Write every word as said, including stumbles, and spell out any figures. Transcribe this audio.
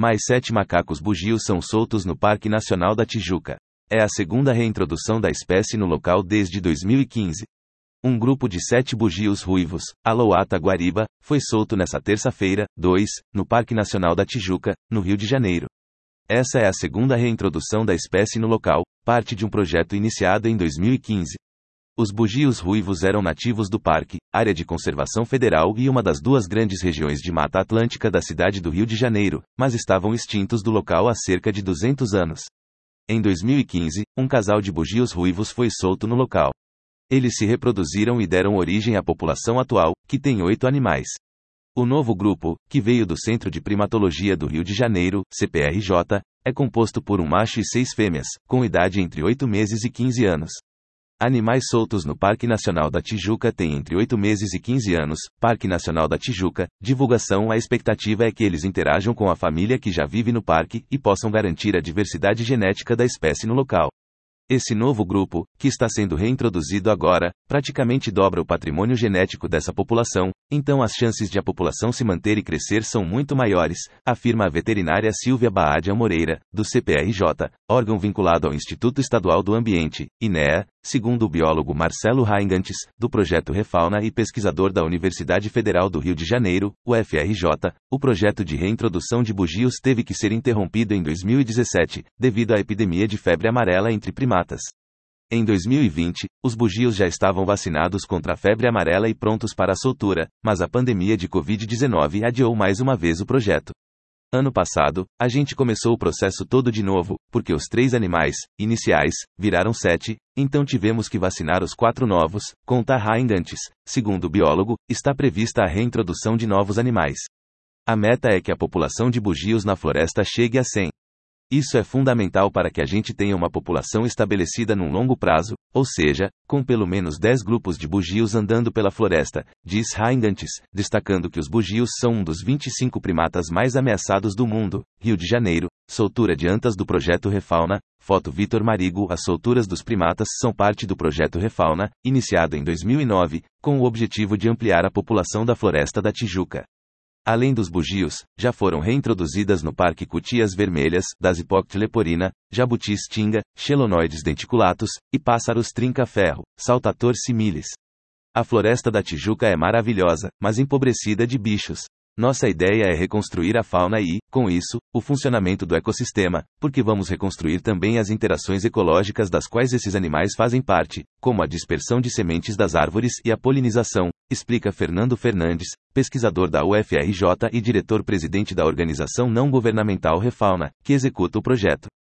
Mais sete macacos bugios são soltos no Parque Nacional da Tijuca. É a segunda reintrodução da espécie no local desde dois mil e quinze. Um grupo de sete bugios ruivos, Alouatta guariba, foi solto nesta terça-feira, dois, no Parque Nacional da Tijuca, no Rio de Janeiro. Essa é a segunda reintrodução da espécie no local, parte de um projeto iniciado em dois mil e quinze. Os bugios ruivos eram nativos do parque, área de conservação federal e uma das duas grandes regiões de Mata Atlântica da cidade do Rio de Janeiro, mas estavam extintos do local há cerca de duzentos anos. Em dois mil e quinze, um casal de bugios ruivos foi solto no local. Eles se reproduziram e deram origem à população atual, que tem oito animais. O novo grupo, que veio do Centro de Primatologia do Rio de Janeiro, C P R J, é composto por um macho e seis fêmeas, com idade entre oito meses e quinze anos. Animais soltos no Parque Nacional da Tijuca têm entre oito meses e quinze anos. Parque Nacional da Tijuca. Divulgação. A expectativa é que eles interajam com a família que já vive no parque e possam garantir a diversidade genética da espécie no local. Esse novo grupo, que está sendo reintroduzido agora, praticamente dobra o patrimônio genético dessa população, então as chances de a população se manter e crescer são muito maiores, afirma a veterinária Silvia Baadia Moreira, do C P R J, órgão vinculado ao Instituto Estadual do Ambiente, I N E A, segundo o biólogo Marcelo Raingantes, do Projeto Refauna e pesquisador da Universidade Federal do Rio de Janeiro, U F R J, o projeto de reintrodução de bugios teve que ser interrompido em dois mil e dezessete, devido à epidemia de febre amarela entre primatas. Em dois mil e vinte, os bugios já estavam vacinados contra a febre amarela e prontos para a soltura, mas a pandemia de covid dezenove adiou mais uma vez o projeto. Ano passado, a gente começou o processo todo de novo, porque os três animais, iniciais, viraram sete, então tivemos que vacinar os quatro novos, conta Raingantes. Segundo o biólogo, está prevista a reintrodução de novos animais. A meta é que a população de bugios na floresta chegue a cem. Isso é fundamental para que a gente tenha uma população estabelecida num longo prazo, ou seja, com pelo menos dez grupos de bugios andando pela floresta, diz Raingantes, destacando que os bugios são um dos vinte e cinco primatas mais ameaçados do mundo. Rio de Janeiro, soltura de antas do projeto Refauna, foto Vitor Marigo. As solturas dos primatas são parte do projeto Refauna, iniciado em dois mil e nove, com o objetivo de ampliar a população da floresta da Tijuca. Além dos bugios, já foram reintroduzidas no Parque cutias vermelhas, das hipócte leporina, jabutis tinga, xelonoides denticulatus, e pássaros trinca-ferro, saltator similis. A floresta da Tijuca é maravilhosa, mas empobrecida de bichos. Nossa ideia é reconstruir a fauna e, com isso, o funcionamento do ecossistema, porque vamos reconstruir também as interações ecológicas das quais esses animais fazem parte, como a dispersão de sementes das árvores e a polinização, explica Fernando Fernandes, pesquisador da U F R J e diretor-presidente da organização não governamental Refauna, que executa o projeto.